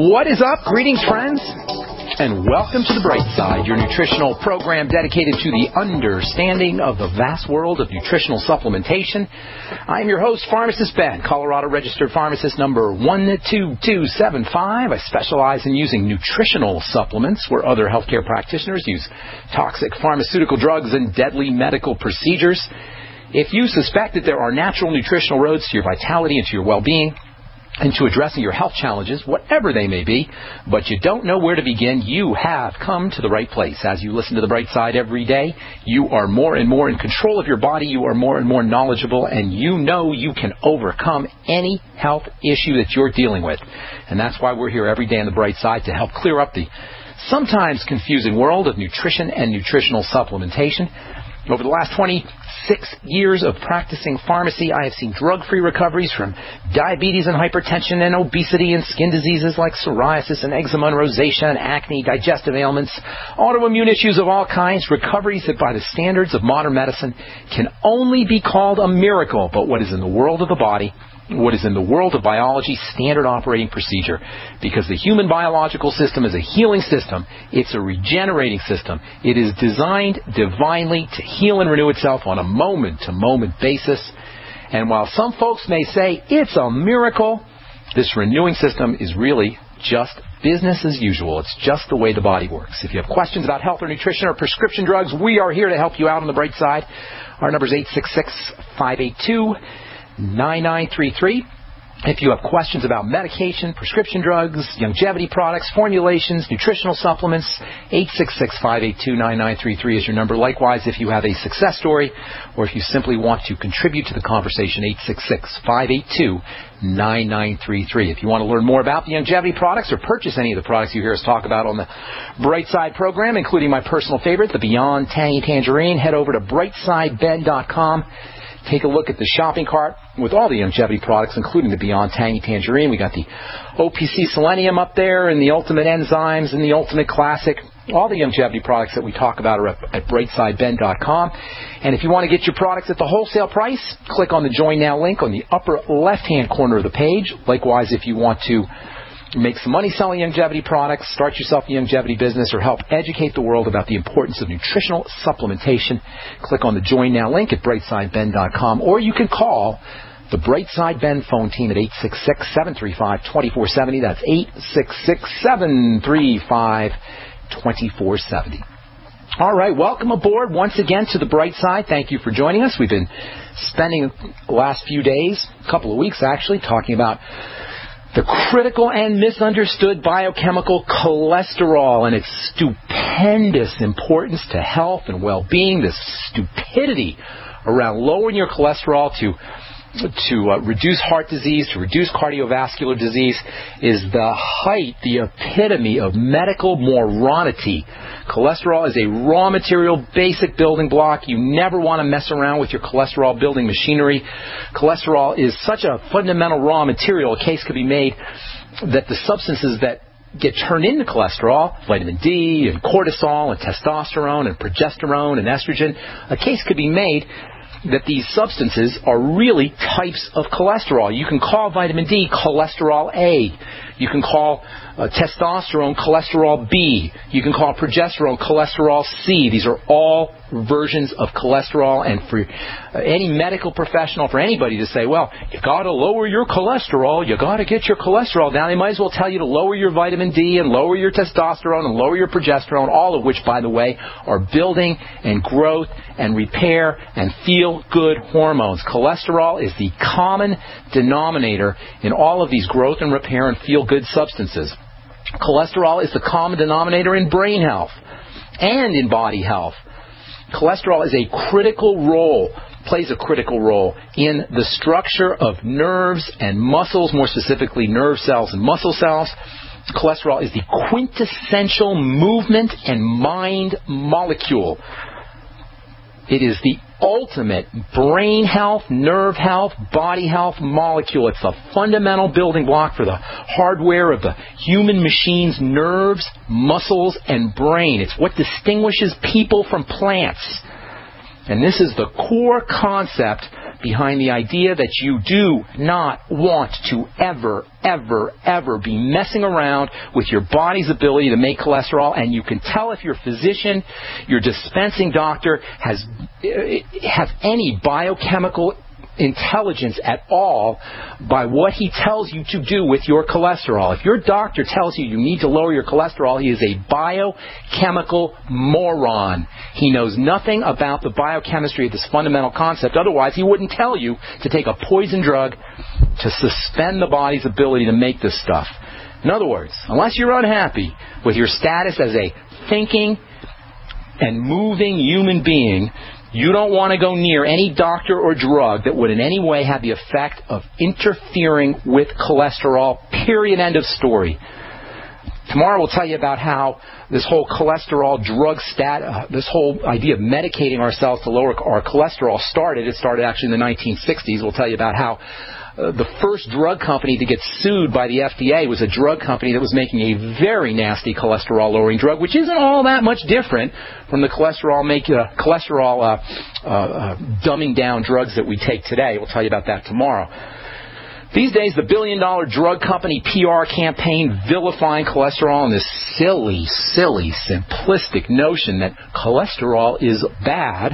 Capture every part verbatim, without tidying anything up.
What is up? Greetings, friends, and welcome to The Bright Side, your nutritional program dedicated to the understanding of the vast world of nutritional supplementation. I am your host, Pharmacist Ben, Colorado Registered Pharmacist number one two two seven five. I specialize in using nutritional supplements where other healthcare practitioners use toxic pharmaceutical drugs and deadly medical procedures. If you suspect that there are natural nutritional roads to your vitality and to your well-being, and to addressing your health challenges, whatever they may be, but you don't know where to begin, you have come to the right place. As you listen to The Bright Side every day, you are more and more in control of your body, you are more and more knowledgeable, and you know you can overcome any health issue that you're dealing with. And that's why we're here every day on The Bright Side to help clear up the sometimes confusing world of nutrition and nutritional supplementation. Over the last twenty-six years of practicing pharmacy, I have seen drug-free recoveries from diabetes and hypertension and obesity and skin diseases like psoriasis and eczema and rosacea and acne, digestive ailments, autoimmune issues of all kinds, recoveries that by the standards of modern medicine can only be called a miracle, but what is in the world of the body, what is in the world of biology, standard operating procedure. Because the human biological system is a healing system. It's a regenerating system. It is designed divinely to heal and renew itself on a moment-to-moment basis. And while some folks may say it's a miracle, this renewing system is really just business as usual. It's just the way the body works. If you have questions about health or nutrition or prescription drugs, we are here to help you out on The Bright Side. Our number is eight six six, five eight two, nine nine three three. If you have questions about medication, prescription drugs, longevity products, formulations, nutritional supplements, eight six six, five eight two, nine nine three three is your number. Likewise, if you have a success story or if you simply want to contribute to the conversation, eight six six, five eight two, nine nine three three. If you want to learn more about the longevity products or purchase any of the products you hear us talk about on the Bright Side program, including my personal favorite, the Beyond Tangy Tangerine, head over to bright side ben dot com. Take a look at the shopping cart with all the longevity products, including the Beyond Tangy Tangerine. We got the O P C Selenium up there and the Ultimate Enzymes and the Ultimate Classic. All the longevity products that we talk about are at bright side ben dot com. And if you want to get your products at the wholesale price, click on the Join Now link on the upper left-hand corner of the page. Likewise, if you want to make some money selling longevity products, start yourself a longevity business, or help educate the world about the importance of nutritional supplementation, click on the Join Now link at bright side ben dot com, or you can call the Bright Side Ben phone team at eight six six, seven three five, two four seven zero. That's eight six six, seven three five, two four seven zero. All right, welcome aboard once again to the Bright Side. Thank you for joining us. We've been spending the last few days, a couple of weeks actually, talking about the critical and misunderstood biochemical cholesterol and its stupendous importance to health and well-being, the stupidity around lowering your cholesterol to to uh, reduce heart disease, to reduce cardiovascular disease, is the height, the epitome of medical moronity. Cholesterol is a raw material, basic building block. You never want to mess around with your cholesterol building machinery. Cholesterol is such a fundamental raw material, a case could be made that the substances that get turned into cholesterol, vitamin D and cortisol and testosterone and progesterone and estrogen, a case could be made that these substances are really types of cholesterol. You can call vitamin D cholesterol A. You can call uh, testosterone cholesterol B. You can call progesterone cholesterol C. These are all versions of cholesterol, and for uh, any medical professional, for anybody to say, well, you got to lower your cholesterol, you got to get your cholesterol down, they might as well tell you to lower your vitamin D and lower your testosterone and lower your progesterone, all of which, by the way, are building and growth and repair and feel-good hormones. Cholesterol is the common denominator in all of these growth and repair and feel-good substances. Cholesterol is the common denominator in brain health and in body health. Cholesterol is a critical role, plays a critical role in the structure of nerves and muscles, more specifically nerve cells and muscle cells. Cholesterol is the quintessential movement and mind molecule. It is the ultimate brain health, nerve health, body health molecule. It's a fundamental building block for the hardware of the human machine's nerves, muscles, and brain. It's what distinguishes people from plants. And this is the core concept behind the idea that you do not want to ever, ever, ever be messing around with your body's ability to make cholesterol, and you can tell if your physician, your dispensing doctor has have any biochemical intelligence at all by what he tells you to do with your cholesterol. If your doctor tells you you need to lower your cholesterol, he is a biochemical moron. He knows nothing about the biochemistry of this fundamental concept. Otherwise, he wouldn't tell you to take a poison drug to suspend the body's ability to make this stuff. In other words, unless you're unhappy with your status as a thinking and moving human being, you don't want to go near any doctor or drug that would in any way have the effect of interfering with cholesterol, period, end of story. Tomorrow we'll tell you about how this whole cholesterol drug stat, uh, this whole idea of medicating ourselves to lower our cholesterol started. It started actually in the nineteen sixties. We'll tell you about how uh, the first drug company to get sued by the F D A was a drug company that was making a very nasty cholesterol-lowering drug, which isn't all that much different from the cholesterol make uh, cholesterol uh, uh, uh, dumbing down drugs that we take today. We'll tell you about that tomorrow. These days, the billion-dollar drug company P R campaign vilifying cholesterol and this silly, silly, simplistic notion that cholesterol is bad.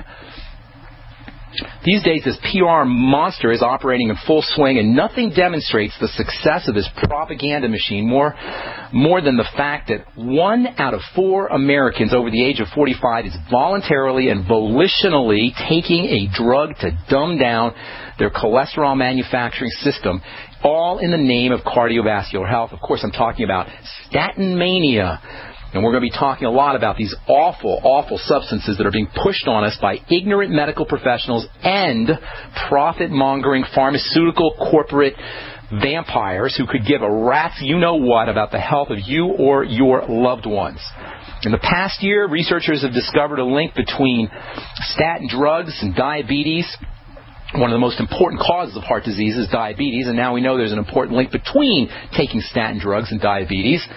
These days, this P R monster is operating in full swing, and nothing demonstrates the success of this propaganda machine more, more than the fact that one out of four Americans over the age of forty-five is voluntarily and volitionally taking a drug to dumb down their cholesterol manufacturing system, all in the name of cardiovascular health. Of course, I'm talking about statin mania. And we're going to be talking a lot about these awful, awful substances that are being pushed on us by ignorant medical professionals and profit-mongering pharmaceutical corporate vampires who could give a rat's you-know-what about the health of you or your loved ones. In the past year, researchers have discovered a link between statin drugs and diabetes. One of the most important causes of heart disease is diabetes, and now we know there's an important link between taking statin drugs and diabetes.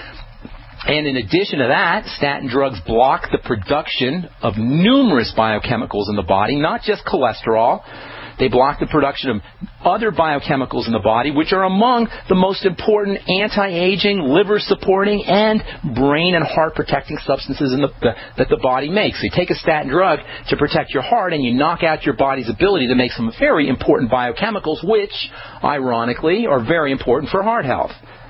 And in addition to that, statin drugs block the production of numerous biochemicals in the body, not just cholesterol. They block the production of other biochemicals in the body, which are among the most important anti-aging, liver-supporting, and brain and heart-protecting substances in the, the, that the body makes. So you take a statin drug to protect your heart, and you knock out your body's ability to make some very important biochemicals, which, ironically, are very important for heart health.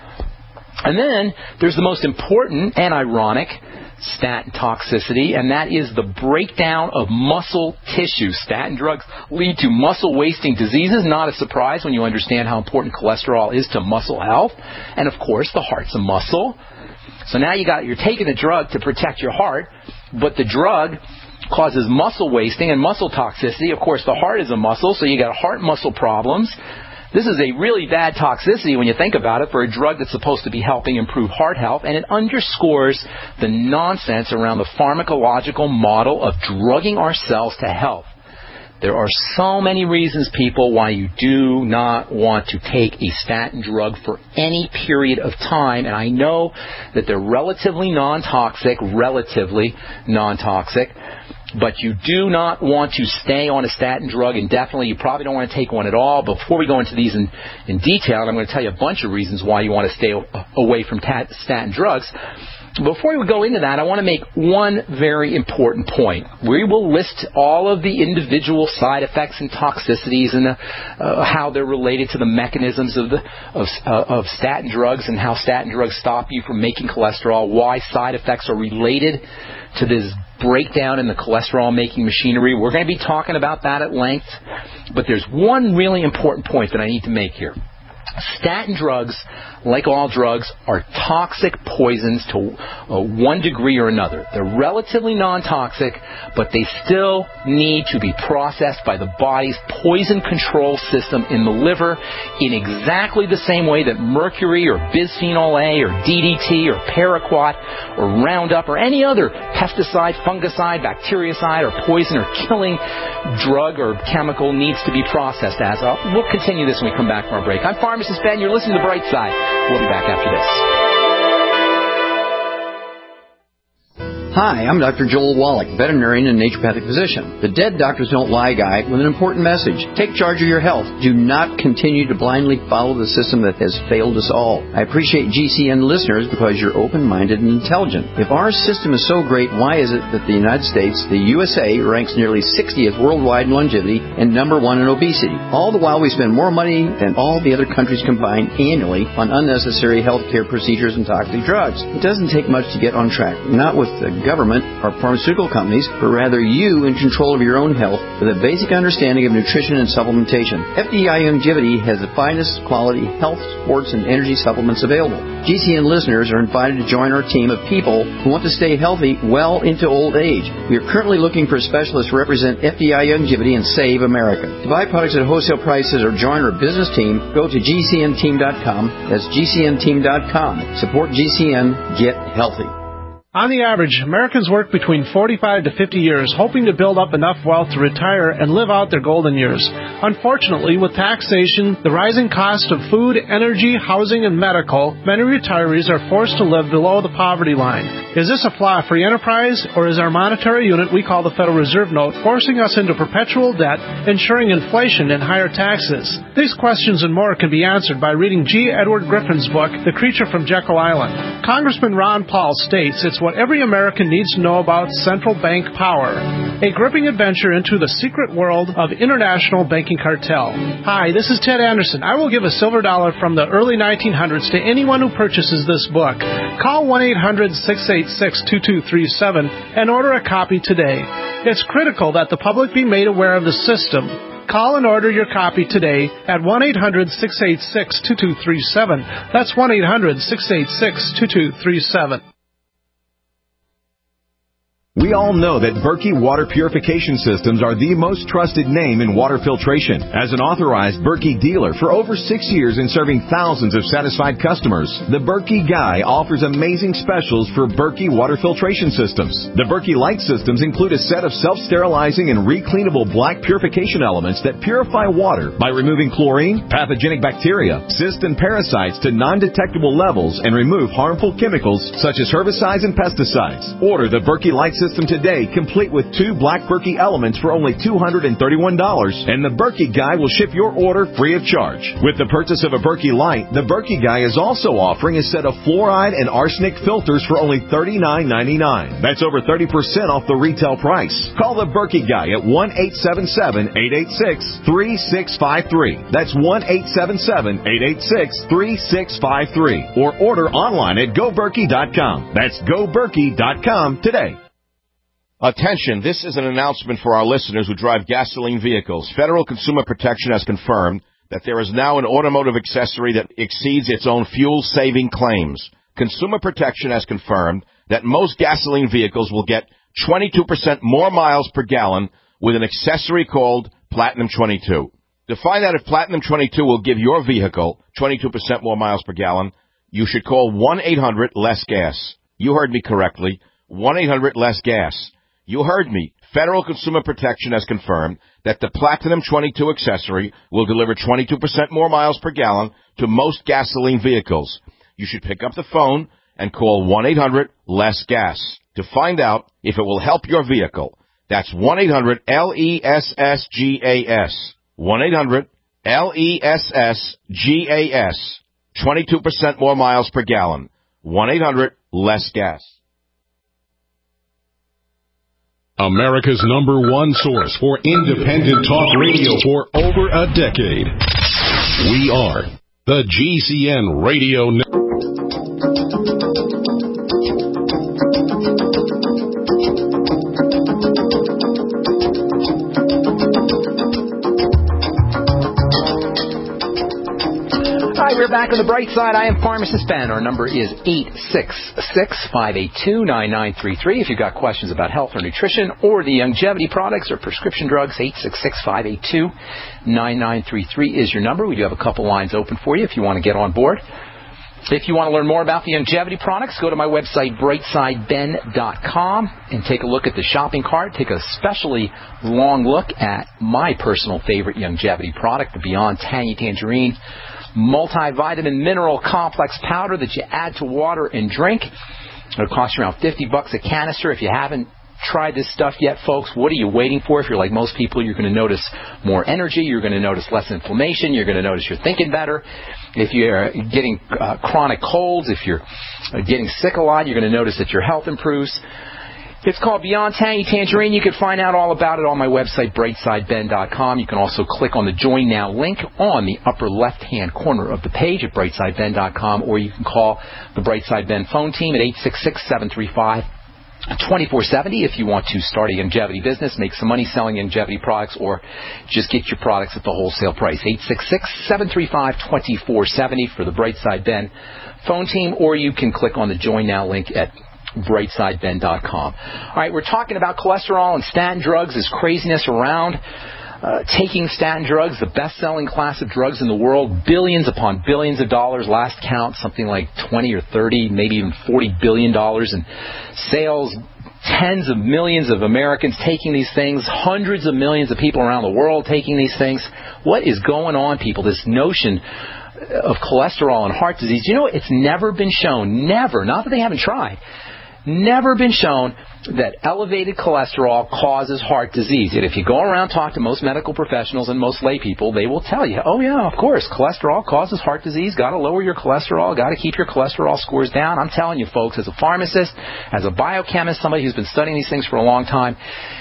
And then there's the most important and ironic statin toxicity, and that is the breakdown of muscle tissue. Statin drugs lead to muscle-wasting diseases. Not a surprise when you understand how important cholesterol is to muscle health. And, of course, the heart's a muscle. So now you got, you're taking a drug to protect your heart, but the drug causes muscle wasting and muscle toxicity. Of course, the heart is a muscle, so you got heart-muscle problems. This is a really bad toxicity when you think about it for a drug that's supposed to be helping improve heart health, and it underscores the nonsense around the pharmacological model of drugging ourselves to health. There are so many reasons, people, why you do not want to take a statin drug for any period of time, and I know that they're relatively non-toxic, relatively non-toxic, but you do not want to stay on a statin drug indefinitely. You probably don't want to take one at all. Before we go into these in, in detail, I'm going to tell you a bunch of reasons why you want to stay away from tat, statin drugs. Before we go into that, I want to make one very important point. We will list all of the individual side effects and toxicities and the, uh, how they're related to the mechanisms of the of, uh, of statin drugs and how statin drugs stop you from making cholesterol, why side effects are related to this breakdown in the cholesterol-making machinery. We're going to be talking about that at length, but there's one really important point that I need to make here. Statin drugs, like all drugs, are toxic poisons to uh, one degree or another. They're relatively non-toxic, but they still need to be processed by the body's poison control system in the liver in exactly the same way that mercury or bisphenol A or D D T or paraquat or Roundup or any other pesticide, fungicide, bactericide or poison or killing drug or chemical needs to be processed as. Uh, we'll continue this when we come back from our break. I'm Pharmacist Ben. You're listening to The Bright Side. We'll be back after this. Hi, I'm Doctor Joel Wallach, veterinarian and naturopathic physician. The Dead Doctors Don't Lie guy with an important message. Take charge of your health. Do not continue to blindly follow the system that has failed us all. I appreciate G C N listeners because you're open-minded and intelligent. If our system is so great, why is it that the United States, the U S A, ranks nearly sixtieth worldwide in longevity and number one in obesity? All the while we spend more money than all the other countries combined annually on unnecessary healthcare procedures and toxic drugs. It doesn't take much to get on track. Not with the government or pharmaceutical companies, but rather you in control of your own health with a basic understanding of nutrition and supplementation. F D I Longevity has the finest quality health, sports, and energy supplements available. G C N listeners are invited to join our team of people who want to stay healthy well into old age. We are currently looking for specialists to represent F D I Longevity and Save America. To buy products at wholesale prices or join our business team, go to G C N team dot com. That's G C N team dot com. Support G C N. Get healthy. On the average, Americans work between forty-five to fifty years, hoping to build up enough wealth to retire and live out their golden years. Unfortunately, with taxation, the rising cost of food, energy, housing, and medical, many retirees are forced to live below the poverty line. Is this a flaw free enterprise, or is our monetary unit we call the Federal Reserve Note forcing us into perpetual debt, ensuring inflation and higher taxes? These questions and more can be answered by reading G. Edward Griffin's book, The Creature from Jekyll Island. Congressman Ron Paul states it's what every American needs to know about central bank power. A gripping adventure into the secret world of international banking cartel. Hi, this is Ted Anderson. I will give a silver dollar from the early nineteen hundreds to anyone who purchases this book. Call one eight hundred six eight six two two three seven and order a copy today. It's critical that the public be made aware of the system. Call and order your copy today at one eight hundred six eight six two two three seven. That's one eight hundred six eight six two two three seven. We all know that Berkey Water Purification Systems are the most trusted name in water filtration. As an authorized Berkey dealer for over six years and serving thousands of satisfied customers, the Berkey Guy offers amazing specials for Berkey Water Filtration Systems. The Berkey Light Systems include a set of self-sterilizing and recleanable black purification elements that purify water by removing chlorine, pathogenic bacteria, cysts, and parasites to non-detectable levels and remove harmful chemicals such as herbicides and pesticides. Order the Berkey Light Systems System today, complete with two black Berkey elements for only two hundred thirty-one dollars, and the Berkey Guy will ship your order free of charge. With the purchase of a Berkey Light, the Berkey Guy is also offering a set of fluoride and arsenic filters for only thirty-nine ninety-nine. That's over thirty percent off the retail price. Call the Berkey Guy at one eight seven seven eight eight six three six five three. That's one eight seven seven eight eight six three six five three. Or order online at go berkey dot com. That's go berkey dot com today. Attention, this is an announcement for our listeners who drive gasoline vehicles. Federal Consumer Protection has confirmed that there is now an automotive accessory that exceeds its own fuel-saving claims. Consumer Protection has confirmed that most gasoline vehicles will get twenty-two percent more miles per gallon with an accessory called Platinum twenty-two. To find out if Platinum twenty-two will give your vehicle twenty-two percent more miles per gallon, you should call one eight hundred less gas. You heard me correctly, one eight hundred less gas. You heard me. Federal Consumer Protection has confirmed that the Platinum twenty-two accessory will deliver twenty-two percent more miles per gallon to most gasoline vehicles. You should pick up the phone and call one eight hundred less gas to find out if it will help your vehicle. That's one eight hundred L E S S G A S. one eight hundred L E S S G A S. twenty-two percent more miles per gallon. one eight hundred less gas. America's number one source for independent talk radio for over a decade. We are the G C N Radio Network. We're back on the bright side. I am Pharmacist Ben. Our number is eight six six, five eight two, nine nine three three. If you've got questions about health or nutrition or the longevity products or prescription drugs, eight six six, five eight two, nine nine three three is your number. We do have a couple lines open for you if you want to get on board. If you want to learn more about the longevity products, go to my website, bright side ben dot com, and take a look at the shopping cart. Take a especially long look at my personal favorite longevity product, the Beyond Tangy Tangerine multivitamin mineral complex powder that you add to water and drink. It'll cost you around fifty bucks a canister. If you haven't tried this stuff yet, folks, what are you waiting for? If you're like most people, you're going to notice more energy. You're going to notice less inflammation. You're going to notice you're thinking better. If you're getting uh, chronic colds, if you're uh, getting sick a lot, you're going to notice that your health improves. It's called Beyond Tangy Tangerine. You can find out all about it on my website, brightside ben dot com. You can also click on the Join Now link on the upper left-hand corner of the page at brightside ben dot com, or you can call the Brightside Ben phone team at eight six six, seven three five, two four seven zero if you want to start a longevity business, make some money selling longevity products, or just get your products at the wholesale price. eight six six, seven three five, two four seven zero for the Brightside Ben phone team, or you can click on the Join Now link at brightside ben dot com. All right, we're talking about cholesterol and statin drugs. There's craziness around uh, taking statin drugs, the best-selling class of drugs in the world, billions upon billions of dollars. Last count, something like twenty or thirty, maybe even forty billion dollars in sales. Tens of millions of Americans taking these things, hundreds of millions of people around the world taking these things. What is going on, people? This notion of cholesterol and heart disease, you know, it's never been shown, never, not that they haven't tried, never been shown that elevated cholesterol causes heart disease. Yet if you go around and talk to most medical professionals and most lay people, they will tell you, oh yeah, of course, cholesterol causes heart disease. Got to lower your cholesterol. Got to keep your cholesterol scores down. I'm telling you, folks, as a pharmacist, as a biochemist, somebody who's been studying these things for a long time,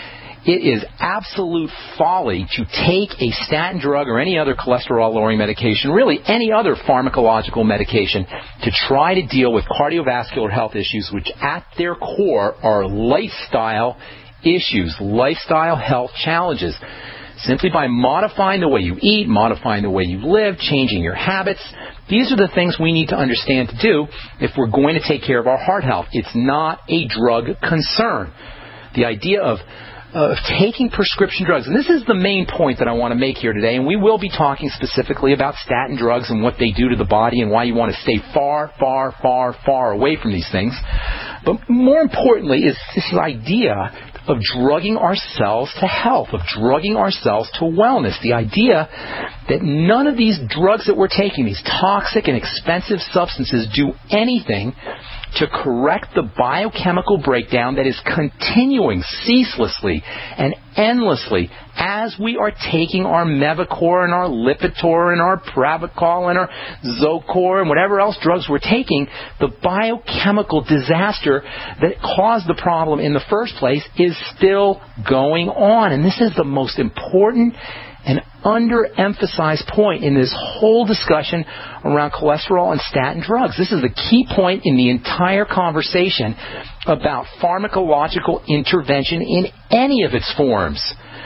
it is absolute folly to take a statin drug or any other cholesterol-lowering medication, really any other pharmacological medication, to try to deal with cardiovascular health issues, which at their core are lifestyle issues, lifestyle health challenges. Simply by modifying the way you eat, modifying the way you live, changing your habits, these are the things we need to understand to do if we're going to take care of our heart health. It's not a drug concern. The idea of of taking prescription drugs. And this is the main point that I want to make here today, and we will be talking specifically about statin drugs and what they do to the body and why you want to stay far, far, far, far away from these things. But more importantly is this idea of drugging ourselves to health, of drugging ourselves to wellness. The idea that none of these drugs that we're taking, these toxic and expensive substances, do anything to correct the biochemical breakdown that is continuing ceaselessly and endlessly as we are taking our Mevacor and our Lipitor and our Pravachol and our Zocor and whatever else drugs we're taking. The biochemical disaster that caused the problem in the first place is still going on. And this is the most important and underemphasized point in this whole discussion around cholesterol and statin drugs. This is the key point in the entire conversation about pharmacological intervention in any of its forms.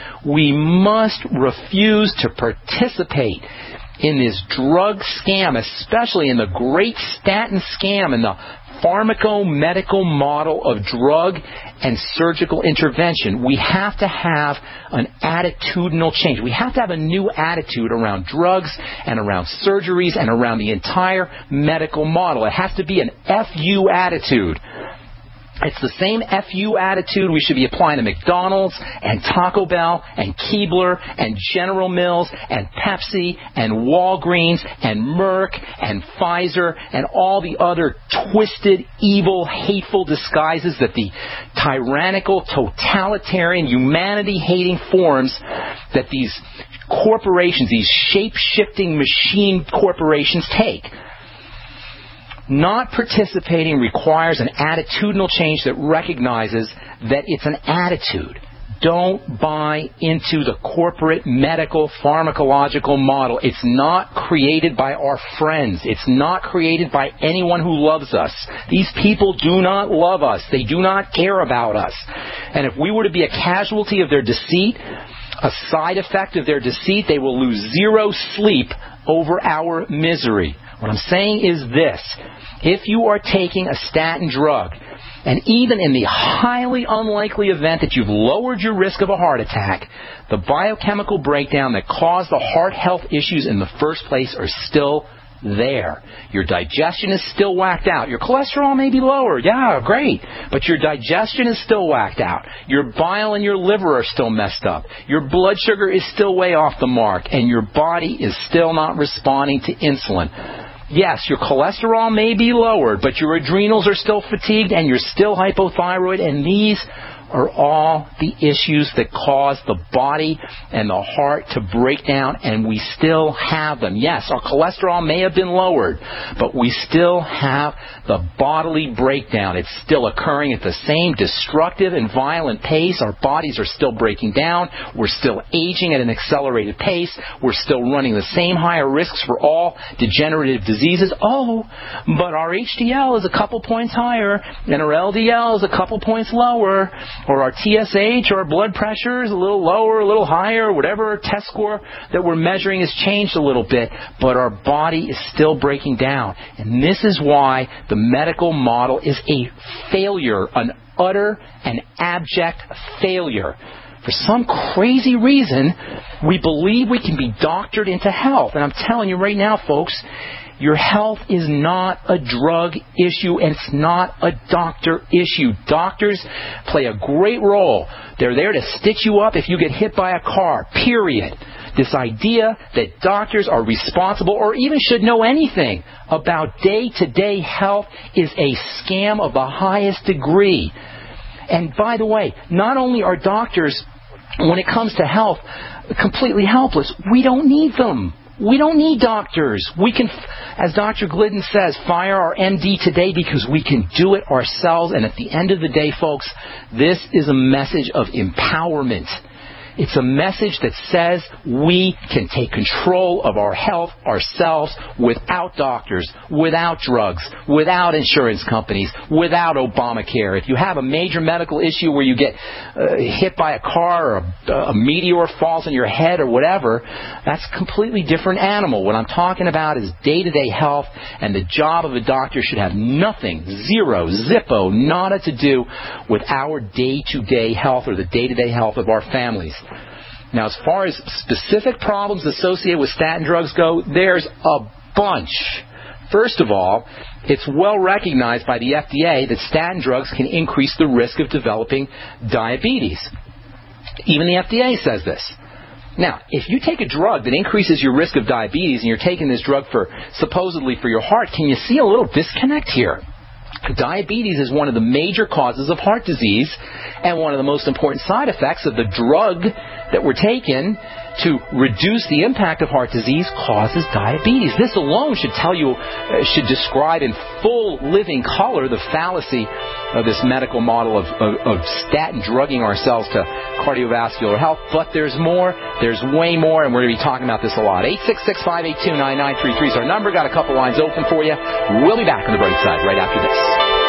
We must refuse to participate in this drug scam, especially in the great statin scam and the pharmaco-medical model of drug and surgical intervention. We have to have an attitudinal change. We have to have a new attitude around drugs and around surgeries and around the entire medical model. It has to be an F U attitude. It's the same F U attitude we should be applying to McDonald's and Taco Bell and Keebler and General Mills and Pepsi and Walgreens and Merck and Pfizer and all the other twisted, evil, hateful disguises that the tyrannical, totalitarian, humanity-hating forms that these corporations, these shape-shifting machine corporations take. Not participating requires an attitudinal change that recognizes that it's an attitude. Don't buy into the corporate medical pharmacological model. It's not created by our friends. It's not created by anyone who loves us. These people do not love us. They do not care about us. And if we were to be a casualty of their deceit, a side effect of their deceit, they will lose zero sleep over our misery. What I'm saying is this. If you are taking a statin drug, and even in the highly unlikely event that you've lowered your risk of a heart attack, the biochemical breakdown that caused the heart health issues in the first place are still there. Your digestion is still whacked out. Your cholesterol may be lower. Yeah, great. But your digestion is still whacked out. Your bile and your liver are still messed up. Your blood sugar is still way off the mark. And your body is still not responding to insulin. Yes, your cholesterol may be lowered, but your adrenals are still fatigued and you're still hypothyroid, and these are all the issues that cause the body and the heart to break down, and we still have them. Yes, our cholesterol may have been lowered, but we still have the bodily breakdown. It's still occurring at the same destructive and violent pace. Our bodies are still breaking down. We're still aging at an accelerated pace. We're still running the same higher risks for all degenerative diseases. Oh, but our H D L is a couple points higher, and our L D L is a couple points lower, or our T S H or our blood pressure is a little lower, a little higher, whatever test score that we're measuring has changed a little bit, but our body is still breaking down. And this is why the medical model is a failure, an utter and abject failure. For some crazy reason, we believe we can be doctored into health. And I'm telling you right now, folks, your health is not a drug issue, and it's not a doctor issue. Doctors play a great role. They're there to stitch you up if you get hit by a car, period. This idea that doctors are responsible or even should know anything about day-to-day health is a scam of the highest degree. And by the way, not only are doctors, when it comes to health, completely helpless, we don't need them. We don't need doctors. We can, as Doctor Glidden says, fire our M D today because we can do it ourselves. And at the end of the day, folks, this is a message of empowerment. It's a message that says we can take control of our health ourselves without doctors, without drugs, without insurance companies, without Obamacare. If you have a major medical issue where you get uh, hit by a car or a, a meteor falls on your head or whatever, that's a completely different animal. What I'm talking about is day-to-day health, and the job of a doctor should have nothing, zero, zippo, nada to do with our day-to-day health or the day-to-day health of our families. Now, as far as specific problems associated with statin drugs go, there's a bunch. First of all, it's well recognized by the F D A that statin drugs can increase the risk of developing diabetes. Even the F D A says this. Now, if you take a drug that increases your risk of diabetes and you're taking this drug for supposedly for your heart, can you see a little disconnect here? Diabetes is one of the major causes of heart disease, and one of the most important side effects of the drug that we're taking to reduce the impact of heart disease causes diabetes. This alone should tell you, uh, should describe in full living color the fallacy of this medical model of, of, of statin drugging ourselves to cardiovascular health. But there's more. There's way more, and we're going to be talking about this a lot. eight six six, five eight two, nine nine three three is our number. Got a couple lines open for you. We'll be back on the bright side right after this.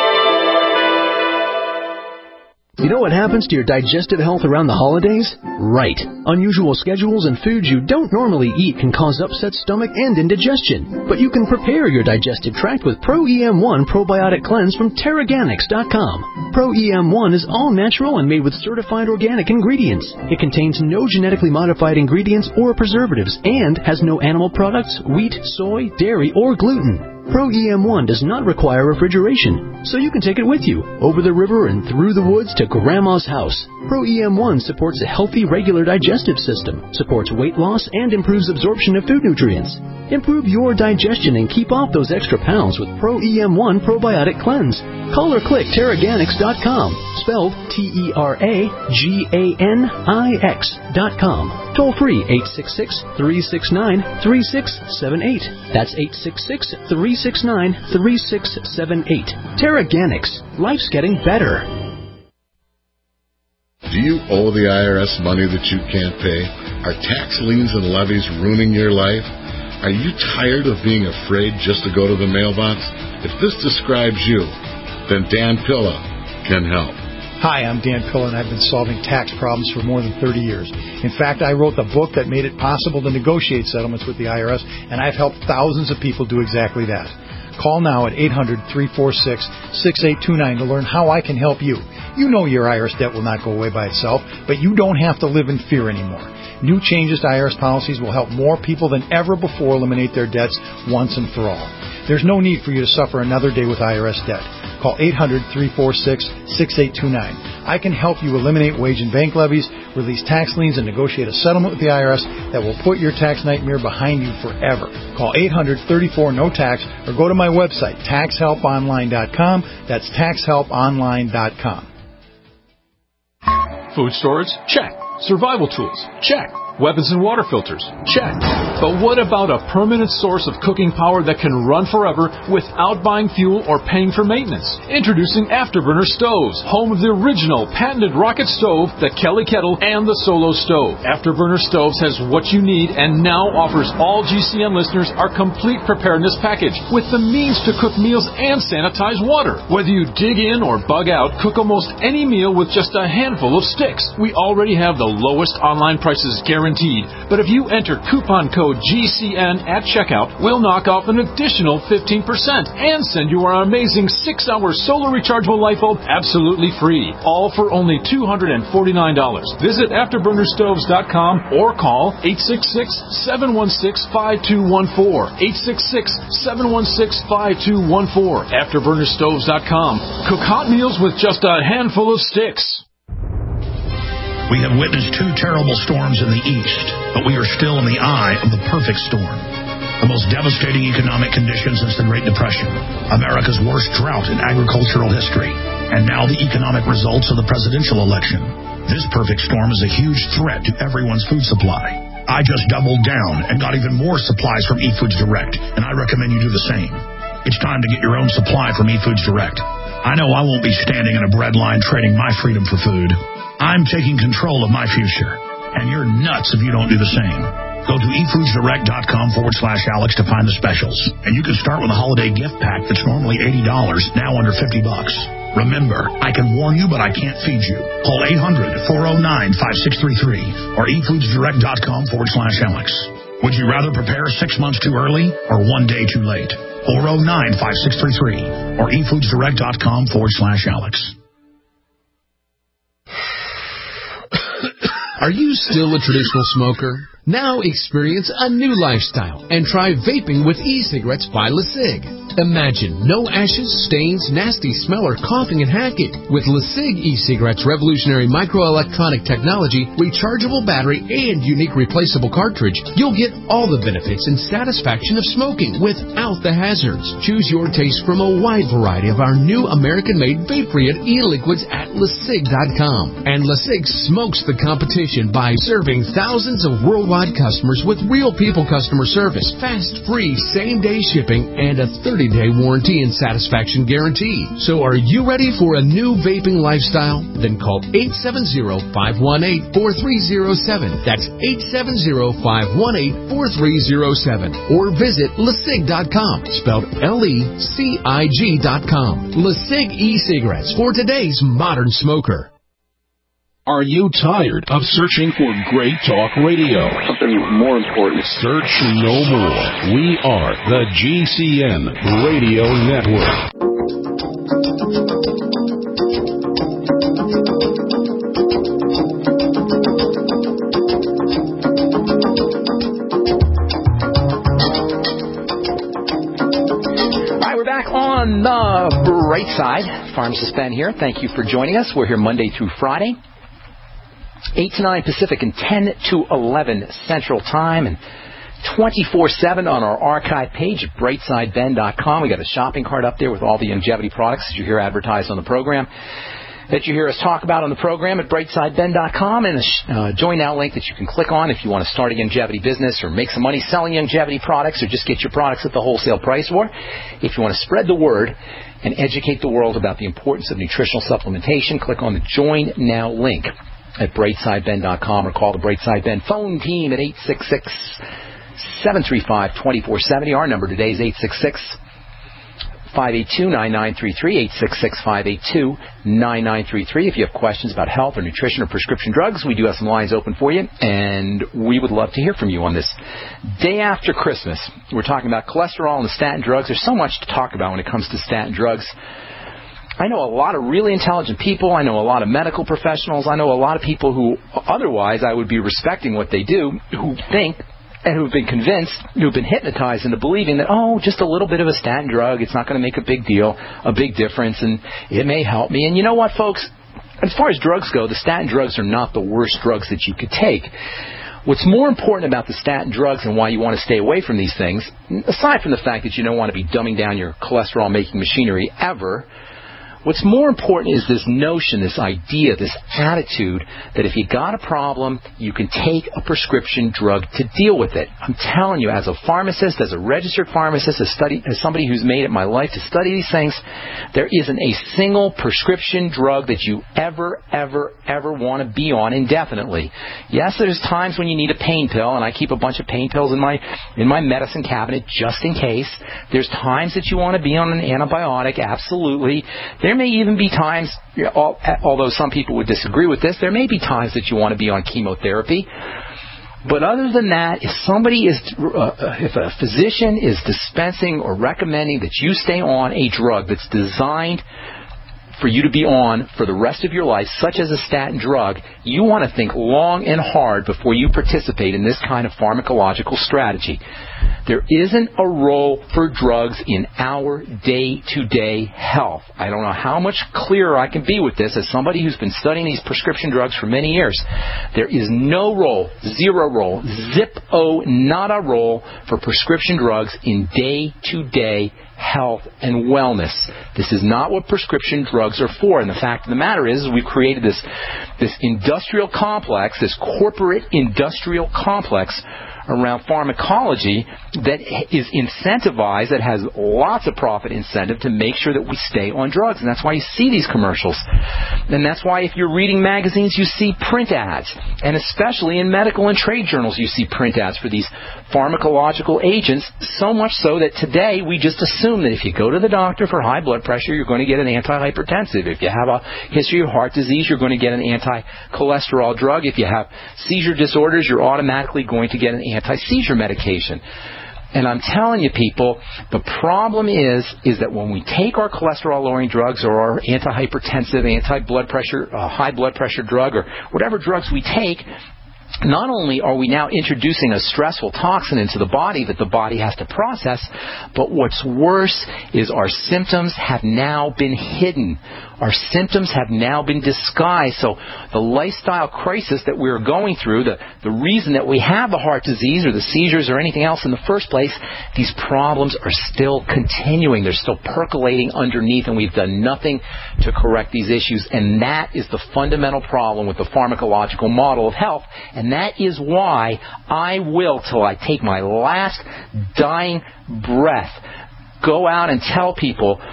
You know what happens to your digestive health around the holidays? Right. Unusual schedules and foods you don't normally eat can cause upset stomach and indigestion. But you can prepare your digestive tract with Pro E M one Probiotic Cleanse from Teraganix dot com. Pro E M one is all natural and made with certified organic ingredients. It contains no genetically modified ingredients or preservatives and has no animal products, wheat, soy, dairy, or gluten. Pro E M one does not require refrigeration, so you can take it with you, over the river and through the woods to Grandma's house. Pro E M one supports a healthy, regular digestive system, supports weight loss, and improves absorption of food nutrients. Improve your digestion and keep off those extra pounds with Pro E M one Probiotic Cleanse. Call or click Teraganix dot com, spelled T E R A G A N I X dot com. Toll free eight six six, three six nine, three six seven eight. That's eight six six, three six nine, three six seven eight. Teraganix. Life's getting better. Do you owe the I R S money that you can't pay? Are tax liens and levies ruining your life? Are you tired of being afraid just to go to the mailbox? If this describes you, then Dan Pilla can help. Hi, I'm Dan Pilla, and I've been solving tax problems for more than thirty years. In fact, I wrote the book that made it possible to negotiate settlements with the I R S, and I've helped thousands of people do exactly that. Call now at eight hundred, three four six, six eight two nine to learn how I can help you. You know your I R S debt will not go away by itself, but you don't have to live in fear anymore. New changes to I R S policies will help more people than ever before eliminate their debts once and for all. There's no need for you to suffer another day with I R S debt. Call eight hundred, three four six, six eight two nine. I can help you eliminate wage and bank levies, release tax liens, and negotiate a settlement with the I R S that will put your tax nightmare behind you forever. Call eight hundred, thirty-four, no tax or go to my website, tax help online dot com. That's tax help online dot com. Food storage? Check. Survival tools? Check. Weapons and water filters? Check. But what about a permanent source of cooking power that can run forever without buying fuel or paying for maintenance? Introducing Afterburner Stoves, home of the original patented rocket stove, the Kelly Kettle, and the Solo Stove. Afterburner Stoves has what you need and now offers all G C N listeners our complete preparedness package with the means to cook meals and sanitize water. Whether you dig in or bug out, cook almost any meal with just a handful of sticks. We already have the lowest online prices guaranteed. But if you enter coupon code G C N at checkout, we'll knock off an additional fifteen percent and send you our amazing six hour solar rechargeable light bulb absolutely free. All for only two hundred forty-nine dollars. Visit afterburner stoves dot com or call eight six six, seven one six, five two one four. eight six six, seven one six, five two one four. afterburner stoves dot com. Cook hot meals with just a handful of sticks. We have witnessed two terrible storms in the east, but we are still in the eye of the perfect storm. The most devastating economic conditions since the Great Depression, America's worst drought in agricultural history, and now the economic results of the presidential election. This perfect storm is a huge threat to everyone's food supply. I just doubled down and got even more supplies from eFoods Direct, and I recommend you do the same. It's time to get your own supply from eFoods Direct. I know I won't be standing in a bread line trading my freedom for food. I'm taking control of my future, and you're nuts if you don't do the same. Go to efoodsdirect.com forward slash Alex to find the specials, and you can start with a holiday gift pack that's normally eighty dollars, now under fifty bucks. Remember, I can warn you, but I can't feed you. Call eight hundred, four oh nine, five six three three or efoodsdirect.com forward slash Alex. Would you rather prepare six months too early or one day too late? four oh nine, five six three three or efoodsdirect.com forward slash Alex. Are you still a traditional smoker? Now experience a new lifestyle and try vaping with e-cigarettes by LeSig. Imagine no ashes, stains, nasty smell, or coughing and hacking. With LeSig e-cigarettes' revolutionary microelectronic technology, rechargeable battery, and unique replaceable cartridge, you'll get all the benefits and satisfaction of smoking without the hazards. Choose your taste from a wide variety of our new American-made vape-free e-liquids at LeSig dot com. And LeSig smokes the competition by serving thousands of worldwide customers with real people customer service, fast, free, same-day shipping, and a thirty-day warranty and satisfaction guarantee. So are you ready for a new vaping lifestyle? Then call eight seven zero, five one eight, four three zero seven. That's eight seven zero, five one eight, four three zero seven. Or visit LeSig dot com, spelled L E C I G dot com. LeSig e-cigarettes for today's modern smoker. Are you tired of searching for great talk radio? Something more important. Search no more. We are the G C N Radio Network. All right, we're back on the bright side. Pharmacist Ben here. Thank you for joining us. We're here Monday through Friday, eight to nine Pacific and ten to eleven Central Time, and twenty-four seven on our archive page at brightside ben dot com. We got a shopping cart up there with all the longevity products that you hear advertised on the program, that you hear us talk about on the program at brightside ben dot com, and a uh, Join Now link that you can click on if you want to start a longevity business or make some money selling longevity products or just get your products at the wholesale price, or if you want to spread the word and educate the world about the importance of nutritional supplementation, click on the Join Now link at brightside ben dot com or call the Brightside Ben phone team at eight six six, seven three five, two four seven zero. Our number today is eight six six, five eight two, nine nine three three, eight six six, five eight two, nine nine three three. If you have questions about health or nutrition or prescription drugs, we do have some lines open for you, and we would love to hear from you on this day after Christmas. We're talking about cholesterol and the statin drugs. There's so much to talk about when it comes to statin drugs. I know a lot of really intelligent people. I know a lot of medical professionals. I know a lot of people who otherwise I would be respecting what they do, who think and who've been convinced, who've been hypnotized into believing that, oh, just a little bit of a statin drug, it's not going to make a big deal, a big difference, and it may help me. And you know what, folks? as far as drugs go, the statin drugs are not the worst drugs that you could take. What's more important about the statin drugs and why you want to stay away from these things, aside from the fact that you don't want to be dumbing down your cholesterol-making machinery ever, what's more important is this notion, this idea, this attitude that if you got a problem, you can take a prescription drug to deal with it. I'm telling you, as a pharmacist, as a registered pharmacist, as, study, as somebody who's made it my life to study these things, there isn't a single prescription drug that you ever, ever, ever want to be on indefinitely. Yes, there's times when you need a pain pill, and I keep a bunch of pain pills in my in my medicine cabinet just in case. There's times that you want to be on an antibiotic, absolutely. There may even be times, although some people would disagree with this, there may be times that you want to be on chemotherapy. But other than that, if somebody is, uh, if a physician is dispensing or recommending that you stay on a drug that's designed for you to be on for the rest of your life, such as a statin drug, you want to think long and hard before you participate in this kind of pharmacological strategy. There isn't a role for drugs in our day-to-day health. I don't know how much clearer I can be with this as somebody who's been studying these prescription drugs for many years. There is no role, zero role, zip-o, nada role for prescription drugs in day-to-day health and wellness. This is not what prescription drugs are for. And the fact of the matter is, we've created this, this industrial complex, this corporate industrial complex around pharmacology that is incentivized, that has lots of profit incentive to make sure that we stay on drugs. And that's why you see these commercials. And that's why if you're reading magazines, you see print ads. And especially in medical and trade journals, you see print ads for these pharmacological agents, so much so that today we just assume that if you go to the doctor for high blood pressure, you're going to get an antihypertensive. If you have a history of heart disease, you're going to get an anti-cholesterol drug. If you have seizure disorders, you're automatically going to get an anti-seizure medication. And I'm telling you, people, the problem is is that when we take our cholesterol-lowering drugs or our antihypertensive, anti-blood pressure, uh, high blood pressure drug, or whatever drugs we take, not only are we now introducing a stressful toxin into the body that the body has to process, but what's worse is our symptoms have now been hidden. Our symptoms have now been disguised. So the lifestyle crisis that we're going through, the, the reason that we have the heart disease or the seizures or anything else in the first place, these problems are still continuing. They're still percolating underneath, and we've done nothing to correct these issues. And that is the fundamental problem with the pharmacological model of health. And that is why I will, till I take my last dying breath, go out and tell people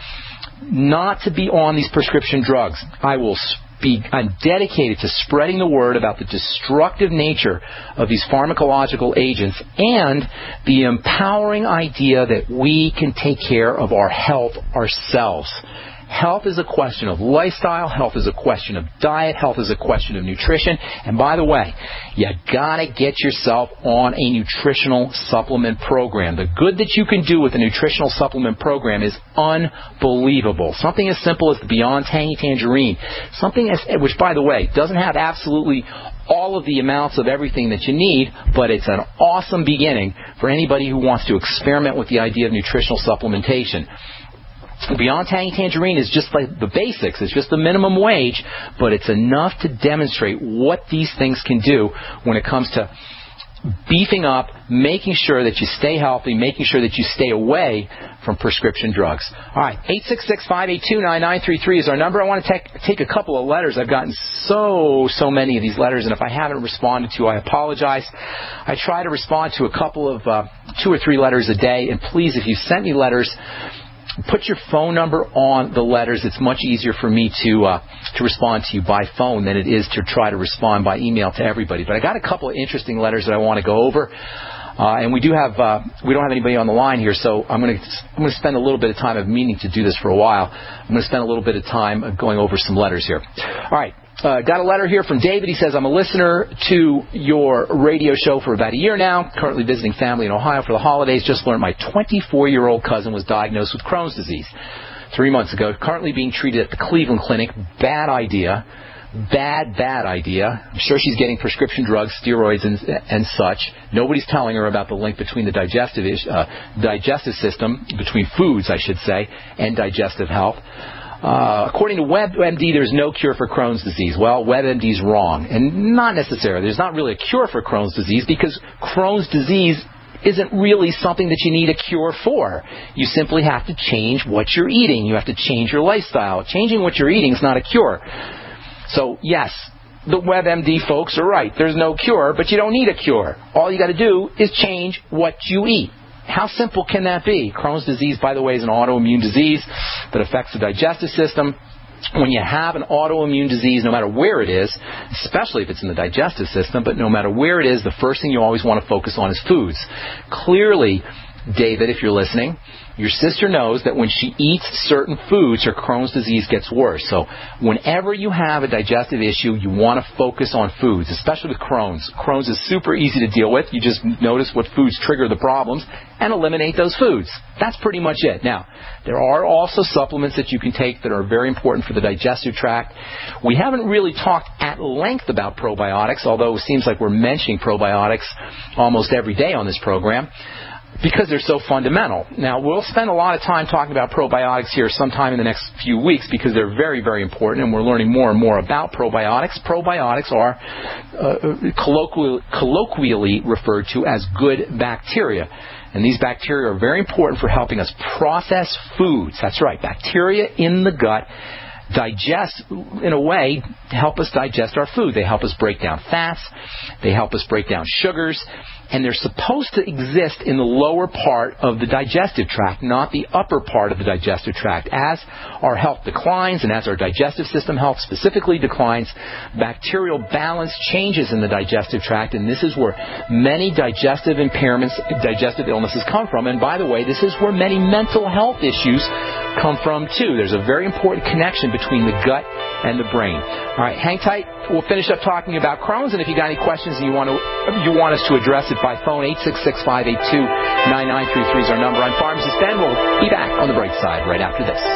not to be on these prescription drugs. I will be, I'm dedicated to spreading the word about the destructive nature of these pharmacological agents and the empowering idea that we can take care of our health ourselves. Health is a question of lifestyle. Health is a question of diet. Health is a question of nutrition. And by the way, you gotta get yourself on a nutritional supplement program. The good that you can do with a nutritional supplement program is unbelievable. Something as simple as the Beyond Tangy Tangerine. Something as, which, by the way, doesn't have absolutely all of the amounts of everything that you need, but it's an awesome beginning for anybody who wants to experiment with the idea of nutritional supplementation. Beyond Tangy Tangerine is just like the basics. It's just the minimum wage, but it's enough to demonstrate what these things can do when it comes to beefing up, making sure that you stay healthy, making sure that you stay away from prescription drugs. All right, eight six six, five eight two, nine nine three three is our number. I want to take, take a couple of letters. I've gotten so, so many of these letters, and if I haven't responded to, I apologize. I try to respond to a couple of, uh, two or three letters a day, and please, if you sent me letters, put your phone number on the letters. It's much easier for me to uh, to respond to you by phone than it is to try to respond by email to everybody. But I got a couple of interesting letters that I want to go over. Uh, and we do have uh, we don't have anybody on the line here, so I'm going to I'm going to spend a little bit of time. I've meaning to do this for a while. I'm going to spend a little bit of time going over some letters here. All right. Uh, got a letter here from David. He says, I'm a listener to your radio show for about a year now, currently visiting family in Ohio for the holidays. Just learned my twenty-four-year-old cousin was diagnosed with Crohn's disease three months ago, currently being treated at the Cleveland Clinic. Bad idea. Bad, bad idea. I'm sure she's getting prescription drugs, steroids, and, and such. Nobody's telling her about the link between the digestive, uh, digestive system, between foods, I should say, and digestive health. Uh, according to WebMD, there's no cure for Crohn's disease. Well, WebMD's wrong, and not necessarily. There's not really a cure for Crohn's disease because Crohn's disease isn't really something that you need a cure for. You simply have to change what you're eating. You have to change your lifestyle. Changing what you're eating is not a cure. So, yes, the WebMD folks are right. There's no cure, but you don't need a cure. All you got to do is change what you eat. How simple can that be? Crohn's disease, by the way, is an autoimmune disease that affects the digestive system. When you have an autoimmune disease, no matter where it is, especially if it's in the digestive system, but no matter where it is, the first thing you always want to focus on is foods. Clearly, David, if you're listening, your sister knows that when she eats certain foods, her Crohn's disease gets worse. So whenever you have a digestive issue, you want to focus on foods, especially with Crohn's. Crohn's is super easy to deal with. You just notice what foods trigger the problems and eliminate those foods. That's pretty much it. Now, there are also supplements that you can take that are very important for the digestive tract. We haven't really talked at length about probiotics, although it seems like we're mentioning probiotics almost every day on this program, because they're so fundamental. Now, we'll spend a lot of time talking about probiotics here sometime in the next few weeks because they're very, very important, and we're learning more and more about probiotics. Probiotics are uh, colloquially, colloquially referred to as good bacteria. And these bacteria are very important for helping us process foods. That's right, bacteria in the gut digest, in a way, help us digest our food. They help us break down fats. They help us break down sugars. And they're supposed to exist in the lower part of the digestive tract, not the upper part of the digestive tract. As our health declines and as our digestive system health specifically declines, bacterial balance changes in the digestive tract, and this is where many digestive impairments, digestive illnesses come from. And by the way, this is where many mental health issues come from too. There's a very important connection between the gut and the brain. All right, hang tight. We'll finish up talking about Crohn's, and if you got any questions and you want to, you want us to address it by phone, eight six six, five eight two, nine nine three three is our number. I'm Pharmacist Ben. We'll be back on the bright side right after this.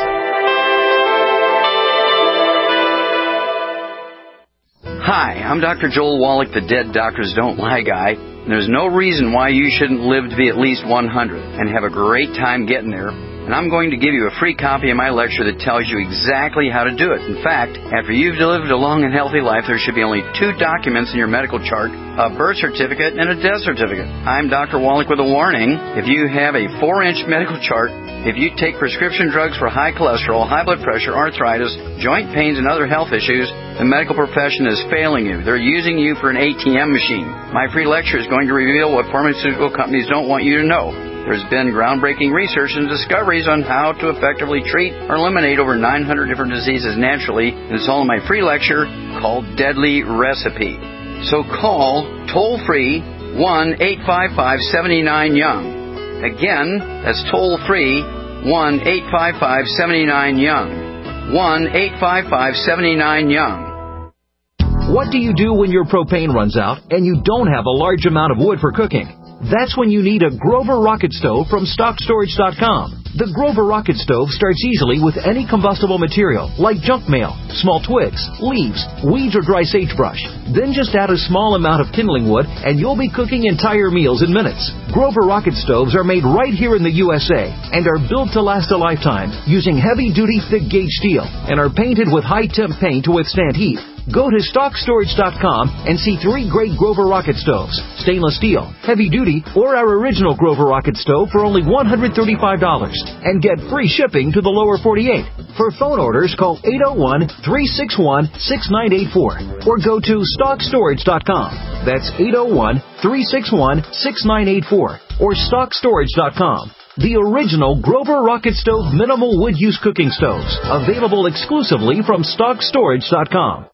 Hi, I'm Doctor Joel Wallach, the Dead Doctors Don't Lie guy. There's no reason why you shouldn't live to be at least one hundred and have a great time getting there. And I'm going to give you a free copy of my lecture that tells you exactly how to do it. In fact, after you've lived a long and healthy life, there should be only two documents in your medical chart, a birth certificate and a death certificate. I'm Doctor Wallach with a warning. If you have a four-inch medical chart, if you take prescription drugs for high cholesterol, high blood pressure, arthritis, joint pains, and other health issues, the medical profession is failing you. They're using you for an A T M machine. My free lecture is going to reveal what pharmaceutical companies don't want you to know. There's been groundbreaking research and discoveries on how to effectively treat or eliminate over nine hundred different diseases naturally. It's all in my free lecture called Deadly Recipe. So call toll-free one eight five five, seven nine, young. Again, that's toll-free one eight five five, seven nine, young. one eight five five, seven nine, young. What do you do when your propane runs out and you don't have a large amount of wood for cooking? That's when you need a Grover Rocket Stove from stock storage dot com. The Grover Rocket Stove starts easily with any combustible material, like junk mail, small twigs, leaves, weeds, or dry sagebrush. Then just add a small amount of kindling wood, and you'll be cooking entire meals in minutes. Grover Rocket Stoves are made right here in the U S A and are built to last a lifetime using heavy-duty thick-gauge steel and are painted with high-temp paint to withstand heat. Go to stock storage dot com and see three great Grover Rocket Stoves, stainless steel, heavy-duty, or our original Grover Rocket Stove for only one hundred thirty-five dollars. And get free shipping to the lower forty-eight. For phone orders, call eight oh one, three six one, six nine eight four or go to stock storage dot com. That's eight oh one, three six one, six nine eight four or stock storage dot com. The original Grover Rocket Stove minimal wood use cooking stoves, available exclusively from stock storage dot com.